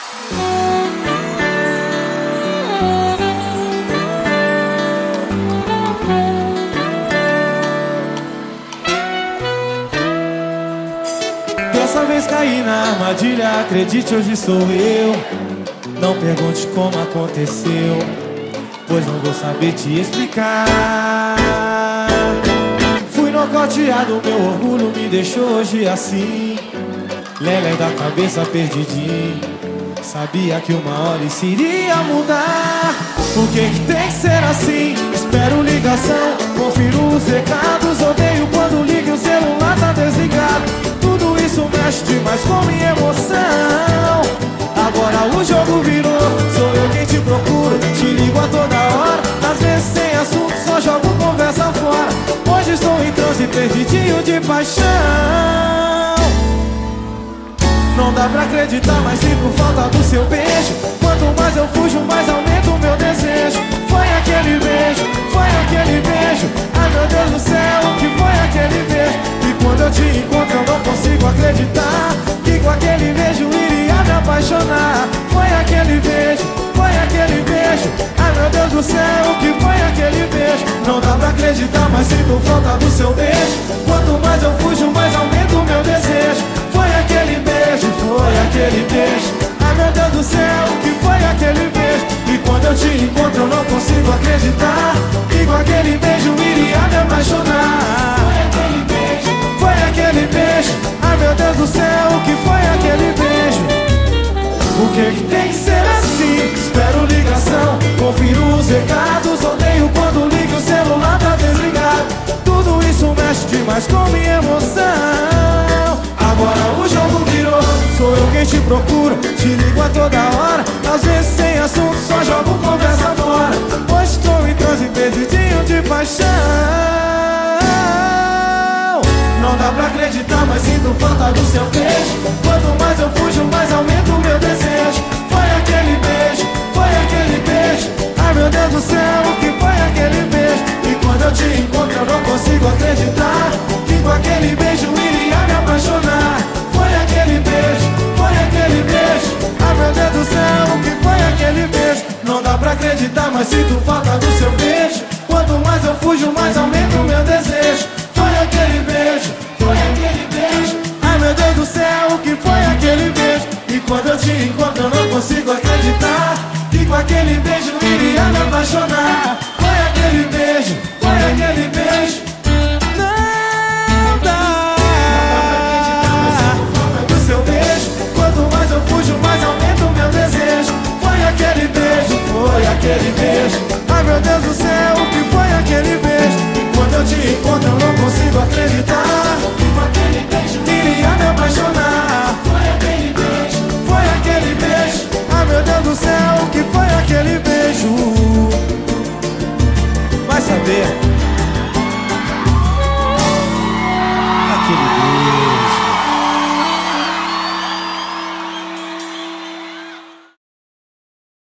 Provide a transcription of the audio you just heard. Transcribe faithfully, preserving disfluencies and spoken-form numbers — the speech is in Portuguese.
Dessa vez caí na armadilha, acredite, hoje sou eu. Não pergunte como aconteceu, pois não vou saber te explicar. Fui nocauteado, meu orgulho me deixou hoje assim, lelé da cabeça perdidinho. Sabia que uma hora isso iria mudar. Por que que tem que ser assim? Espero ligação, confiro os recados. Odeio quando liga e o celular tá desligado. Tudo isso mexe demais com minha emoção. Agora o jogo virou, sou eu quem te procura. Te ligo a toda hora, às vezes sem assunto, só jogo conversa fora. Hoje estou em transe, perdidinho de paixão. Não dá pra acreditar, mas sinto falta do seu beijo. Quanto mais eu fujo, mais aumenta o meu desejo. Foi aquele beijo, foi aquele beijo. Ai meu Deus do céu, o que foi aquele beijo? E quando eu te encontro eu não consigo acreditar que com aquele beijo iria me apaixonar. Foi aquele beijo, foi aquele beijo. Ai meu Deus do céu, o que foi aquele beijo? Não dá pra acreditar, mas sinto falta do seu beijo. Quanto mais eu fujo, mais aumenta o meu desejo. Foi aquele beijo, foi aquele beijo. Ai meu Deus do céu, o que foi aquele beijo? E quando eu te encontro eu não consigo acreditar que com aquele beijo iria me apaixonar. Foi aquele beijo, foi aquele beijo. Ai meu Deus do céu, o que foi aquele beijo? Por que que tem que ser assim? Espero ligação, confiro os recados. Odeio quando liga e o celular tá desligado. Tudo isso mexe demais com minha emoção. Agora o jogo virou, sou eu quem te procura. Te ligo a toda hora, às vezes sem assunto, só jogo conversa fora. Hoje estou em transe, perdidinho de paixão. Não dá pra acreditar, mas sinto falta do seu beijo. Quanto mais eu fujo, mais aumenta o meu desejo. Foi aquele beijo, foi aquele beijo. Ai meu Deus do céu, o que foi aquele beijo? E quando eu te encontro eu não consigo acreditar que com aquele beijo iria me apaixonar. Foi aquele beijo, foi aquele beijo. Ai meu Deus do céu, o que foi aquele beijo? Não dá pra acreditar, mas sinto falta do seu beijo. Quanto mais eu fujo, mais aumenta o meu desejo. Foi aquele beijo, foi aquele beijo. Ai meu Deus do céu, o que foi aquele beijo? E quando eu te encontro eu não consigo acreditar que com aquele beijo iria me apaixonar. Foi aquele beijo, foi aquele beijo. Não dá, do seu beijo. Quanto mais eu fujo, mais aumenta o meu desejo. Foi aquele beijo, foi aquele beijo. Ai meu Deus do céu, o que foi aquele beijo? E quando eu te encontro eu não consigo acreditar que com aquele beijo iria me apaixonar. Foi aquele beijo, foi aquele beijo. Ai meu Deus do céu, o que foi aquele beijo? Vai saber.